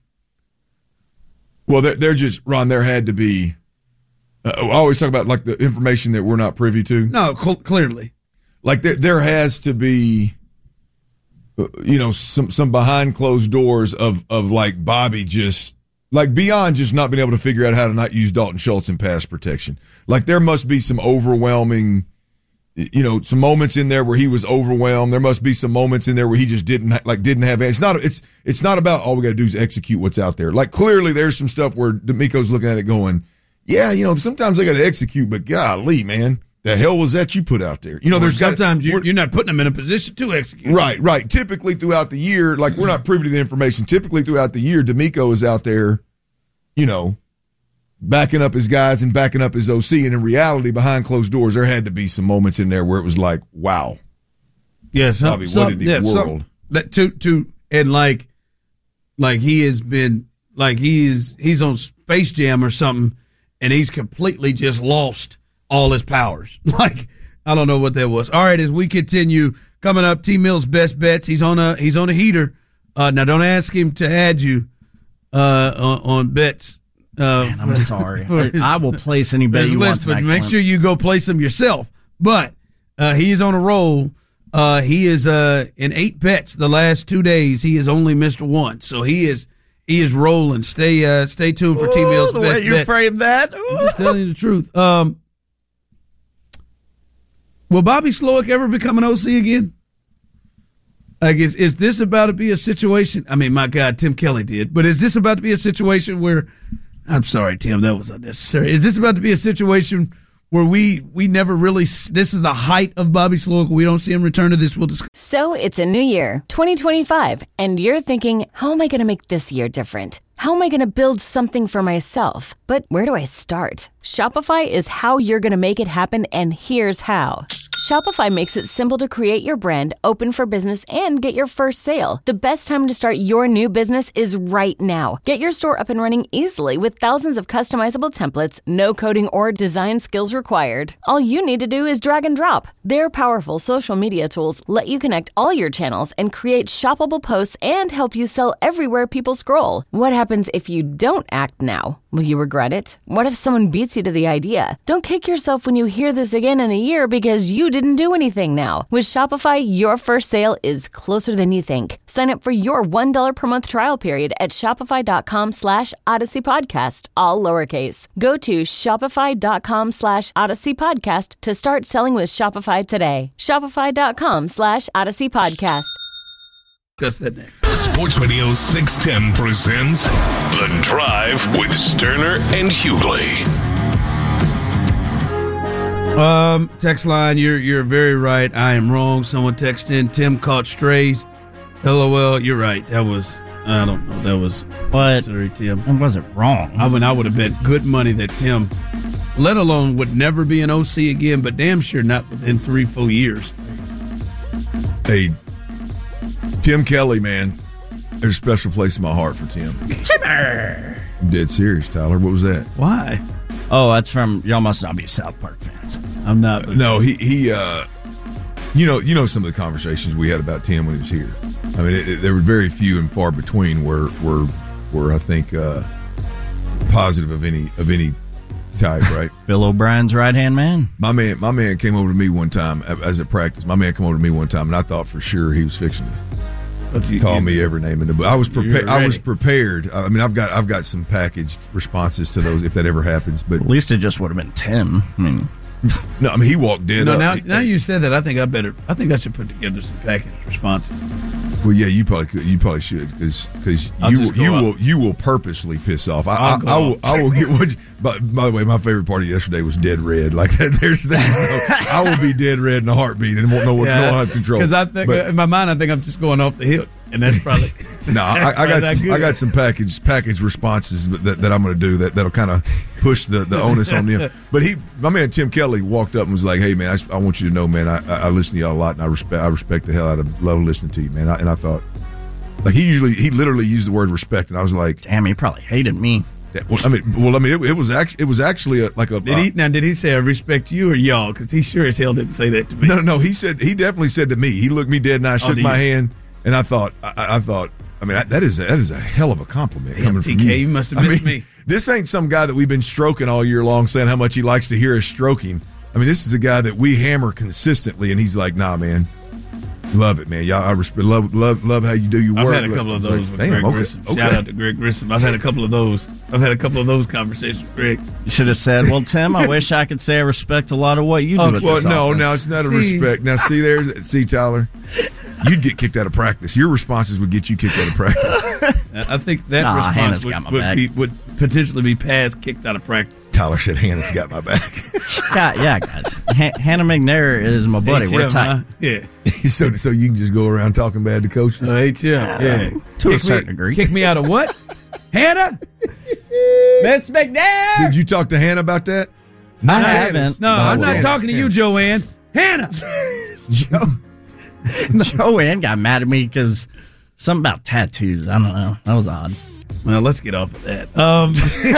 Speaker 8: Well, they're, they're just, Ron, there had to be, uh, I always talk about, like, the information that we're not privy to.
Speaker 4: No, cl- clearly.
Speaker 8: Like, there, there has to be, you know, some some behind closed doors of of like Bobby just like beyond just not being able to figure out how to not use Dalton Schultz in pass protection. Like there must be some overwhelming, you know, some moments in there where he was overwhelmed. There must be some moments in there where he just didn't like didn't have. It's not it's it's not about all we got to do is execute what's out there. Like clearly there's some stuff where D'Amico's looking at it going, yeah, you know, sometimes they got to execute, but golly, man. The hell was that you put out there? You know,
Speaker 4: well,
Speaker 8: there's
Speaker 4: sometimes
Speaker 8: gotta,
Speaker 4: you're, you're not putting them in a position to execute.
Speaker 8: Right, right. Typically throughout the year, like we're not privy to the information. Typically throughout the year, D'Amico is out there, you know, backing up his guys and backing up his O C. And in reality, behind closed doors, there had to be some moments in there where it was like, wow.
Speaker 4: Yeah, some,
Speaker 8: Bobby,
Speaker 4: some,
Speaker 8: what in the
Speaker 4: yeah,
Speaker 8: world?
Speaker 4: Some, that to to and like, like he has been like he is he's on Space Jam or something, and he's completely just lost all his powers. Like. I don't know what that was. All right, as we continue, coming up, T Mill's best bets. He's on a he's on a heater. Uh, now, don't ask him to add you uh, on, on bets. Uh,
Speaker 10: Man, I'm sorry. I will place any bet you want.
Speaker 4: But make sure you go place them yourself. But uh, he is on a roll. Uh, he is uh, in eight bets the last two days. He has only missed one, so he is he is rolling. Stay uh, stay tuned for T Mill's
Speaker 10: the
Speaker 4: best
Speaker 10: way you
Speaker 4: bet.
Speaker 10: framed that.
Speaker 4: I'm just telling you the truth. Um, Will Bobby Slowick ever become an O C again? Like, is, is this about to be a situation? I mean, my God, Tim Kelly did, but is this about to be a situation where, I'm sorry, Tim, that was unnecessary. Is this about to be a situation where we we never really, this is the height of Bobby Slowick, we don't see him return to this? We'll discuss.
Speaker 17: So it's a new year, twenty twenty-five, and you're thinking, how am I going to make this year different? How am I going to build something for myself? But where do I start? Shopify is how you're going to make it happen, and here's how. Shopify makes it simple to create your brand, open for business, and get your first sale. The best time to start your new business is right now. Get your store up and running easily with thousands of customizable templates, no coding or design skills required. All you need to do is drag and drop. Their powerful social media tools let you connect all your channels and create shoppable posts and help you sell everywhere people scroll. What happens if you don't act now? Will you regret it? What if someone beats you to the idea? Don't kick yourself when you hear this again in a year because you didn't do anything now. With Shopify, your first sale is closer than you think. Sign up for your one dollar per month trial period at shopify.com slash Odyssey Podcast, all lowercase. Go to shopify.com slash Odyssey Podcast to start selling with Shopify today. Shopify.com slash Odyssey Podcast.
Speaker 4: discuss that next.
Speaker 6: Sports Radio six ten presents The Drive with Sterner and Hughley.
Speaker 4: Um, text line, you're you're very right. I am wrong. Someone texted in, Tim caught strays. LOL, you're right. That was, I don't know, that was
Speaker 10: What?
Speaker 4: Sorry, Tim.
Speaker 10: That wasn't wrong.
Speaker 4: I mean, I would have bet good money that Tim, let alone would never be an O C again, but damn sure not within three, four years.
Speaker 8: Hey, Tim Kelly, man, there's a special place in my heart for Tim.
Speaker 10: Timmer.
Speaker 8: I'm dead serious, Tyler. What was that?
Speaker 4: Why?
Speaker 10: Oh, that's from, y'all must not be South Park fans.
Speaker 4: I'm not.
Speaker 8: No, he, he uh, you know, you know some of the conversations we had about Tim when he was here. I mean, it, it, there were very few and far between where, where, where I think uh, positive of any of any type, right?
Speaker 10: Bill O'Brien's right-hand man.
Speaker 8: My man, my man came over to me one time as a practice. My man came over to me one time, and I thought for sure he was fixing to call me every name in the book. I was prepared. I was prepared. I mean, I've got I've got some packaged responses to those if that ever happens. But
Speaker 10: at least it just would have been Tim. I mean,
Speaker 8: no, I mean he walked dead
Speaker 4: no,
Speaker 8: up.
Speaker 4: now,
Speaker 8: He-
Speaker 4: now you said that, I think I better. I think I should put together some packaged responses.
Speaker 8: Well, yeah, you probably could. You probably should because because
Speaker 4: I'll
Speaker 8: you
Speaker 4: just
Speaker 8: will, you
Speaker 4: go out.
Speaker 8: will you will purposely piss off. I
Speaker 4: I'll
Speaker 8: I,
Speaker 4: go
Speaker 8: I will
Speaker 4: off.
Speaker 8: I will get what. You, by, by the way, my favorite part of yesterday was dead red. Like there's, there's no, I will be dead red in a heartbeat and won't know what no one has control.
Speaker 4: Because I think
Speaker 8: But-
Speaker 4: in my mind, I think I'm just going off the hill, and that's probably
Speaker 8: No, I, I got
Speaker 4: that
Speaker 8: some,
Speaker 4: good.
Speaker 8: I got some package package responses that, that I'm going to do that that'll kind of push the, the onus on them. But he, my man Tim Kelly, walked up and was like, "Hey man, I, just- I want you to know, man, I, I listen to y'all a lot, and I respect I respect the hell out of love listening to you, man." I, and I thought, like he usually he literally used the word respect, and I was like,
Speaker 10: damn, he probably hated me.
Speaker 8: Yeah, well, I mean, well, I mean, it, it was actually it was actually a, like a.
Speaker 4: Did he now? Did he say I respect you or y'all? Because he sure as hell didn't say that to me.
Speaker 8: No, no, he said he definitely said to me. He looked me dead, and I shook
Speaker 4: did
Speaker 8: my
Speaker 4: you?
Speaker 8: hand, and I thought, I, I thought, I mean, that is a, that is a hell of a compliment
Speaker 4: Damn,
Speaker 8: coming
Speaker 4: T
Speaker 8: from
Speaker 4: K,
Speaker 8: you.
Speaker 4: you must have
Speaker 8: I
Speaker 4: missed
Speaker 8: mean,
Speaker 4: me.
Speaker 8: This ain't some guy that we've been stroking all year long, saying how much he likes to hear us stroking. I mean, this is a guy that we hammer consistently, and he's like, "Nah, man, love it, man. Y'all, I respect, love, love, love how you do your
Speaker 4: I've
Speaker 8: work."
Speaker 4: had a couple of
Speaker 8: It's
Speaker 4: those
Speaker 8: like,
Speaker 4: with
Speaker 8: damn,
Speaker 4: Greg
Speaker 8: okay,
Speaker 4: Grissom.
Speaker 8: okay.
Speaker 4: Shout out to Greg Grissom. I've had a couple of those. I've had a couple of those conversations with Greg.
Speaker 10: You should have said, well, Tim, I wish I could say I respect a lot of what you do
Speaker 8: Oh,
Speaker 10: with
Speaker 8: well,
Speaker 10: this
Speaker 8: no,
Speaker 10: offense.
Speaker 8: now it's not a
Speaker 10: See?
Speaker 8: respect. Now, see there, see Tyler, you'd get kicked out of practice. Your responses would get you kicked out of practice.
Speaker 4: I think that
Speaker 10: Nah,
Speaker 4: response
Speaker 10: Hannah's
Speaker 4: would,
Speaker 10: got my
Speaker 4: would,
Speaker 10: back.
Speaker 4: be, would potentially be passed, kicked out of practice.
Speaker 8: Tyler said, "Hannah's got my back."
Speaker 10: yeah, yeah, guys. Ha- Hannah McNair is my buddy.
Speaker 4: H M,
Speaker 10: We're tight.
Speaker 4: huh? Yeah.
Speaker 8: so, so you can just go around talking bad to coaches.
Speaker 4: Uh, H M, yeah.
Speaker 10: To a
Speaker 4: Kick
Speaker 10: certain
Speaker 4: me,
Speaker 10: degree.
Speaker 4: Kick me out of what? Hannah? Miss McNair?
Speaker 8: Did you talk to Hannah about that?
Speaker 10: I
Speaker 8: Janice.
Speaker 10: haven't.
Speaker 4: No,
Speaker 10: No,
Speaker 4: I'm not
Speaker 10: Janice.
Speaker 4: talking to you, Joanne. Hannah!
Speaker 10: Joe, Joanne got mad at me because something about tattoos. I don't know. That was odd.
Speaker 4: Well, let's get off of that. Um,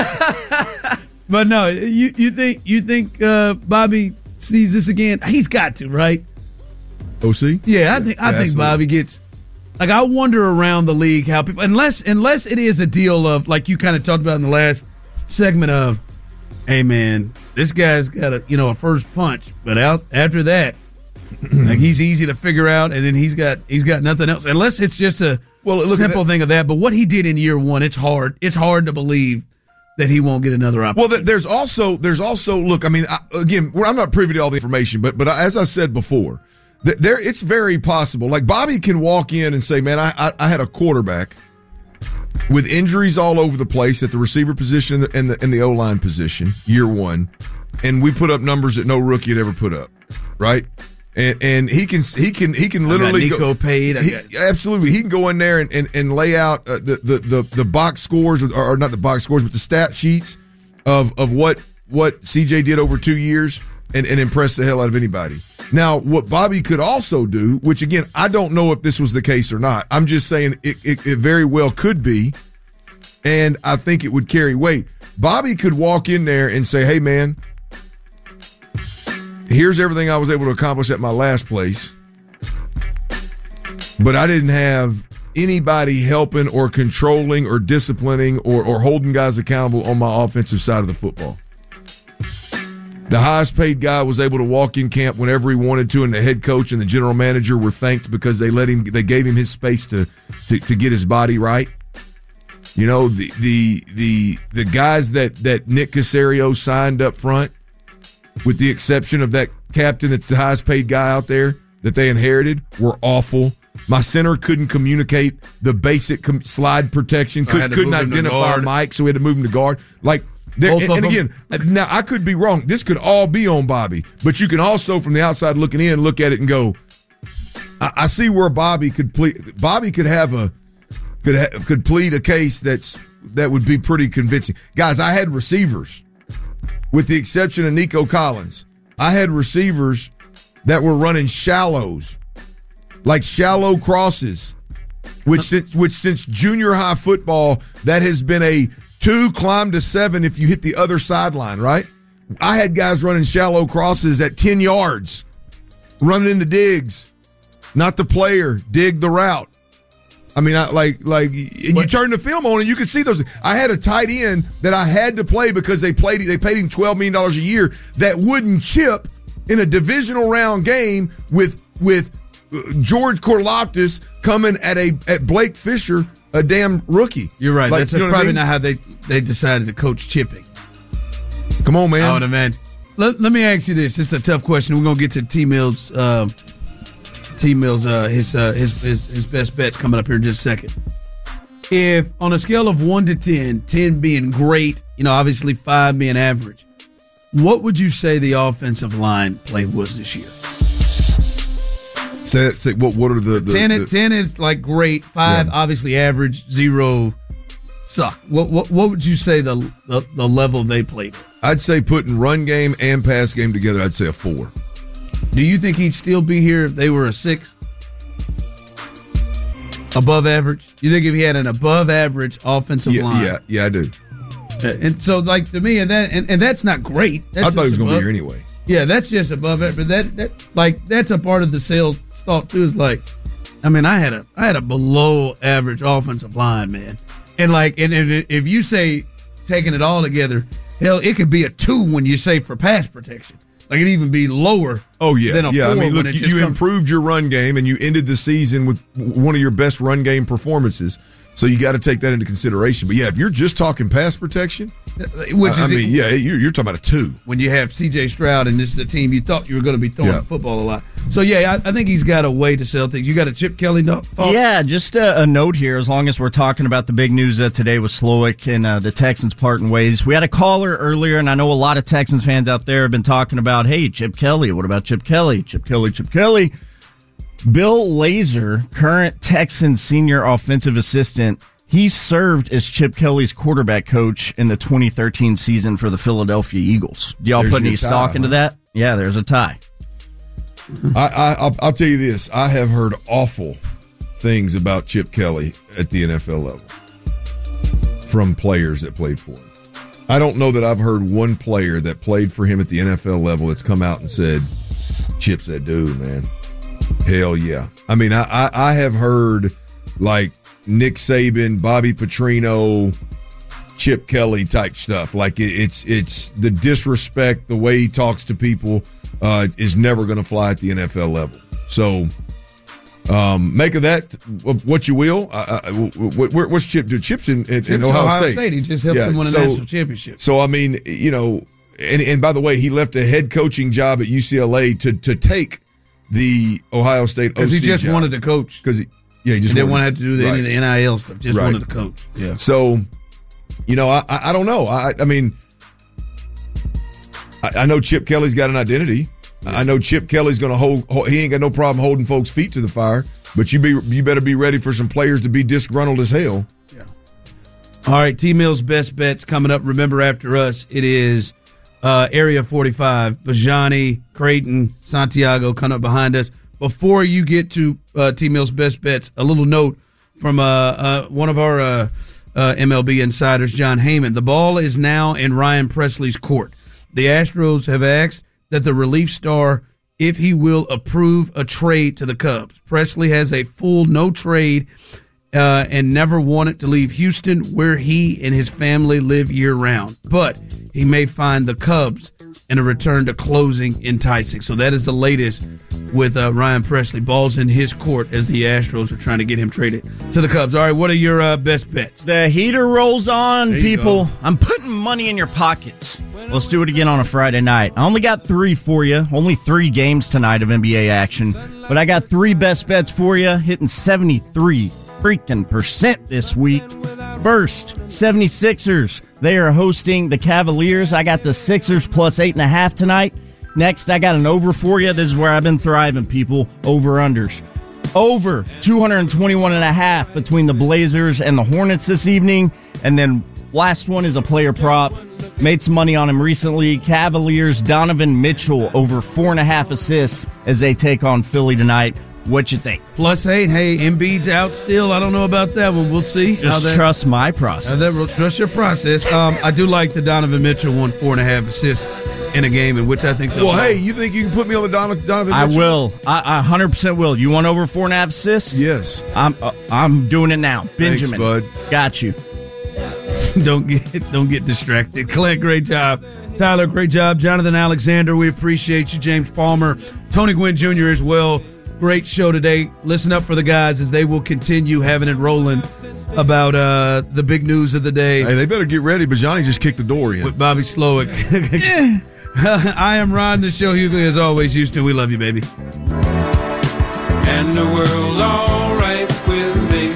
Speaker 4: but no, you you think you think uh, Bobby sees this again? He's got to, right?
Speaker 8: O C?
Speaker 4: Yeah, I think I
Speaker 8: Yeah,
Speaker 4: think
Speaker 8: absolutely.
Speaker 4: Bobby gets. Like, I wonder around the league how people, unless unless it is a deal of, like you kind of talked about in the last segment of, hey man, this guy's got a you know a first punch, but out after that, like he's easy to figure out, and then he's got he's got nothing else. Unless it's just a
Speaker 8: Well, look at
Speaker 4: simple
Speaker 8: that-
Speaker 4: thing of that. But what he did in year one, it's hard. It's hard to believe that he won't get another
Speaker 8: Well,
Speaker 4: opportunity.
Speaker 8: th- there's also there's also look. I mean, I, again, we're- I'm not privy to all the information, but but as I've said before, th- there it's very possible. Like Bobby can walk in and say, "Man, I I, I had a quarterback with injuries all over the place at the receiver position and the and the O line position year one, and we put up numbers that no rookie had ever put up, right?" And and he can he can he can
Speaker 4: I got
Speaker 8: literally
Speaker 4: Nico
Speaker 8: go,
Speaker 4: paid. I
Speaker 8: he-
Speaker 4: got-
Speaker 8: absolutely, he can go in there and, and, and lay out uh, the, the the the box scores or, or not the box scores, but the stat sheets of of what what C J did over two years and, and impress the hell out of anybody. Now, what Bobby could also do, which again I don't know if this was the case or not. I'm just saying it, it, it very well could be, and I think it would carry weight. Bobby could walk in there and say, "Hey, man, here's everything I was able to accomplish at my last place, but I didn't have anybody helping or controlling or disciplining or, or holding guys accountable on my offensive side of the football. The highest paid guy was able to walk in camp whenever he wanted to, and the head coach and the general manager were thanked because they let him, they gave him his space to to, to get his body right. You know, the the the the guys that that Nick Caserio signed up front, with the exception of that captain that's the highest paid guy out there that they inherited, were awful My center couldn't communicate the basic com- slide protection.
Speaker 4: So
Speaker 8: Could, couldn't identify Mike, so we had to move him to guard. Like, there, and, and again, now I could be wrong. This could all be on Bobby, but you can also, from the outside looking in, look at it and go, I, I see where Bobby could plead. Bobby could have a could ha- could plead a case that's that would be pretty convincing. Guys, I had receivers, with the exception of Nico Collins. I had receivers that were running shallows, like shallow crosses, which since, which since junior high football, that has been a two climb to seven if you hit the other sideline, right? I had guys running shallow crosses at ten yards, running into digs, not the player, dig the route. I mean, I, like, like, and you turn the film on and you can see those. I had a tight end that I had to play because they played. They paid him twelve million dollars a year that wouldn't chip in a divisional round game with with George Karlaftis coming at a at Blake Fisher, a damn rookie.
Speaker 4: You're right.
Speaker 8: Like,
Speaker 4: That's
Speaker 8: you know
Speaker 4: probably
Speaker 8: I mean?
Speaker 4: not how they, they decided to coach chipping.
Speaker 8: Come on, man.
Speaker 4: I would imagine. Let, let me ask you this. It's a tough question. We're gonna get to T Mills. Uh, T Mills, uh, his, uh, his his his best bets coming up here in just a second. If on a scale of one to ten, ten being great, you know, obviously five being average, what would you say the offensive line play was this year?
Speaker 8: Say, say what? What are the, the
Speaker 4: ten?
Speaker 8: The,
Speaker 4: ten is like great. Five, yeah. Obviously average. Zero, suck. What what what would you say the the, the level they played?
Speaker 8: I'd say putting run game and pass game together, I'd say a four.
Speaker 4: Do you think he'd still be here if they were a six? Above average? You think if he had an above average offensive
Speaker 8: yeah,
Speaker 4: line?
Speaker 8: Yeah, yeah, I do.
Speaker 4: And so, like, to me, and that and, and that's not great. That's
Speaker 8: I thought he was going to be
Speaker 4: above,
Speaker 8: here anyway.
Speaker 4: Yeah, that's just above it. But that, that like that's a part of the sales thought too. Is like, I mean, I had a I had a below average offensive line, man. And like, and, and if you say taking it all together, hell, it could be a two when you say for pass protection. Like it'd even be lower.
Speaker 8: Oh yeah,
Speaker 4: than a
Speaker 8: yeah.
Speaker 4: four
Speaker 8: I mean, look,
Speaker 4: when it
Speaker 8: you,
Speaker 4: just
Speaker 8: you
Speaker 4: comes-
Speaker 8: improved your run game, and you ended the season with one of your best run game performances. So you got to take that into consideration. But yeah, if you're just talking pass protection,
Speaker 4: which
Speaker 8: I,
Speaker 4: is
Speaker 8: I mean,
Speaker 4: it,
Speaker 8: yeah, you're, you're talking about a two.
Speaker 4: When you have C J Stroud and this is a team you thought you were going to be throwing
Speaker 8: Yeah.
Speaker 4: the football a lot. So yeah, I, I think he's got a way to sell things. You got a Chip Kelly thought?
Speaker 10: Yeah, just a, a note here. As long as we're talking about the big news uh, today with Slowick and uh, the Texans parting ways, we had a caller earlier, and I know a lot of Texans fans out there have been talking about, hey, Chip Kelly. What about Chip Kelly? Chip Kelly, Chip Kelly. Bill Lazor, current Texans senior offensive assistant. He served as Chip Kelly's quarterback coach in the twenty thirteen season for the Philadelphia Eagles. Do y'all
Speaker 8: There's
Speaker 10: put any
Speaker 8: your tie,
Speaker 10: stock into
Speaker 8: huh?
Speaker 10: that? Yeah, there's a tie.
Speaker 8: I, I I'll, I'll tell you this: I have heard awful things about Chip Kelly at the N F L level from players that played for him. I don't know that I've heard one player that played for him at the N F L level that's come out and said, "Chip's that dude, man." Hell yeah! I mean, I I, I have heard like Nick Saban, Bobby Petrino, Chip Kelly type stuff. Like it, it's it's the disrespect, the way he talks to people uh, is never going to fly at the N F L level. So um, make of that what you will. Uh, uh, what, what's Chip do? Chip's in, in, in Ohio,
Speaker 4: Ohio
Speaker 8: State.
Speaker 4: State. He just helped
Speaker 8: Yeah,
Speaker 4: them win a
Speaker 8: so-
Speaker 4: national championship.
Speaker 8: So I mean, you know, and and by the way, he left a head coaching job at U C L A to to take the Ohio State O C
Speaker 4: Because he just
Speaker 8: job.
Speaker 4: wanted to coach.
Speaker 8: Because he, yeah, he just
Speaker 4: he didn't
Speaker 8: wanted
Speaker 4: want to have to do the, any of the N I L stuff. Just
Speaker 8: Right.
Speaker 4: wanted to coach. Yeah.
Speaker 8: So, you know, I I, I don't know. I I mean, I, I know Chip Kelly's got an identity. I know Chip Kelly's going to hold, hold. He ain't got no problem holding folks' feet to the fire. But you be you better be ready for some players to be disgruntled as hell.
Speaker 4: All right, T Mill's best bets coming up. Remember, after us, it is uh, Area forty-five, Bajani, Creighton, Santiago coming up behind us. Before you get to uh, T Mill's best bets, a little note from uh, uh, one of our uh, uh, M L B insiders, John Heyman. The ball is now in Ryan Presley's court. The Astros have asked that the relief star, if he will approve a trade to the Cubs. Presley has a full no trade uh, and never wanted to leave Houston, where he and his family live year-round. But he may find the Cubs and a return to closing enticing. So that is the latest with uh, Ryan Presley. Ball's in his court as the Astros are trying to get him traded to the Cubs. All right, what are your uh, best bets?
Speaker 10: The heater rolls on,
Speaker 4: There you
Speaker 10: people.
Speaker 4: go.
Speaker 10: I'm putting money in your pockets. Let's do it again on a Friday night. I only got three for you. Only three games tonight of N B A action. But I got three best bets for you, hitting seventy-three freaking percent this week. First, seventy-sixers. They are hosting the Cavaliers. I got the Sixers plus eight and a half tonight. Next, I got an over for you. This is where I've been thriving, people. Over-unders. Over two twenty-one and a half between the Blazers and the Hornets this evening. And then last one is a player prop. Made some money on him recently. Cavaliers, Donovan Mitchell over four and a half assists as they take on Philly tonight. What you think?
Speaker 4: Plus eight. Hey, Embiid's out still. I don't know about that one. We'll see.
Speaker 10: Just how that, trust my process.
Speaker 4: How that, trust your process. Um, I do like the Donovan Mitchell one, four and a half assists in a game in which I think.
Speaker 8: Well, hey, you think you can put me on the Donovan, Donovan
Speaker 10: I
Speaker 8: Mitchell?
Speaker 10: I will. I, I one hundred percent will. You want over four and a half assists?
Speaker 8: Yes.
Speaker 10: I'm. Uh, I'm doing it now. Benjamin,
Speaker 8: thanks, bud.
Speaker 10: Got you.
Speaker 4: don't get don't get distracted. Clint, great job. Tyler, great job. Jonathan Alexander, we appreciate you. James Palmer, Tony Gwynn Junior as well. Great show today. Listen up for the guys as they will continue having it rolling about uh, the big news of the day.
Speaker 8: Hey, they better get ready, but Johnny just kicked the door in.
Speaker 4: With Bobby Slowick. I am Ron, the show Hughley. As always, Houston, we love you, baby.
Speaker 18: And the world's all right with me.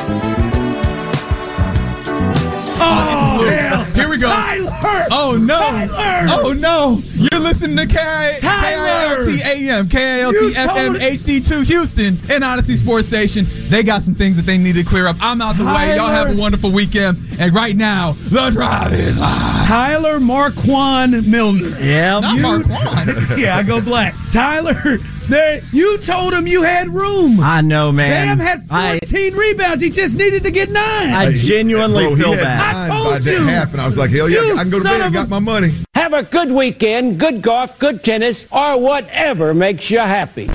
Speaker 19: Oh, yeah. Here we go.
Speaker 4: Tyler!
Speaker 19: Oh, no.
Speaker 4: Tyler!
Speaker 19: Oh, no. You're listening to K I L T A M, K I L T F M H D two Houston, and Odyssey Sports Station. They got some things that they need to clear up. I'm out the Tyler. way. Y'all have a wonderful weekend. And right now, the drive is live.
Speaker 4: Tyler Marquand Milner.
Speaker 10: Yeah.
Speaker 19: Not
Speaker 4: you,
Speaker 19: Marquand.
Speaker 4: Yeah, I go black. Tyler, there. You told him you had room.
Speaker 10: I know, man.
Speaker 4: Bam had fourteen I, rebounds. He just needed to get nine.
Speaker 10: I genuinely
Speaker 8: Bro,
Speaker 10: feel
Speaker 8: he had
Speaker 10: bad.
Speaker 8: nine
Speaker 4: I told
Speaker 8: by
Speaker 4: you.
Speaker 8: Half, and I was like, hell yeah,
Speaker 4: You
Speaker 8: I can go to
Speaker 4: son
Speaker 8: bed.
Speaker 4: of
Speaker 8: Got
Speaker 4: a-
Speaker 8: my money.
Speaker 20: Have a good weekend, good golf, good tennis, or whatever makes you happy.